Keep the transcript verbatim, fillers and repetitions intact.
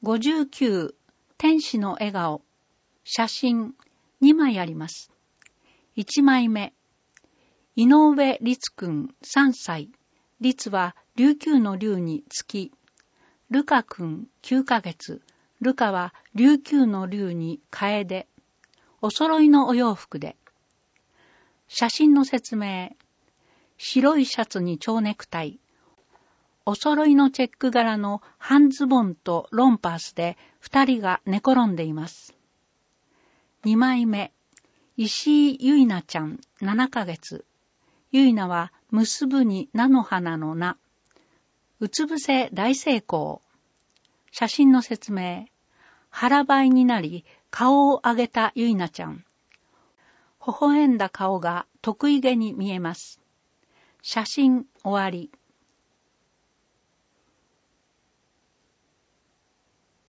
ごじゅうきゅう天使の笑顔写真にまいあります。いちまいめ井上律くんさんさい。律は琉球の竜に月。ルカくんきゅうかげつ。ルカは琉球の竜に楓。お揃いのお洋服で。写真の説明。白いシャツに蝶ネクタイ。お揃いのチェック柄の半ズボンとロンパースで二人が寝転んでいます。にまいめ。石井ゆいなちゃんななかげつ。ゆいなは結ぶに菜の花の菜。うつ伏せ大成功。写真の説明。腹ばいになり顔を上げたゆいなちゃん。微笑んだ顔が得意げに見えます。写真終わり。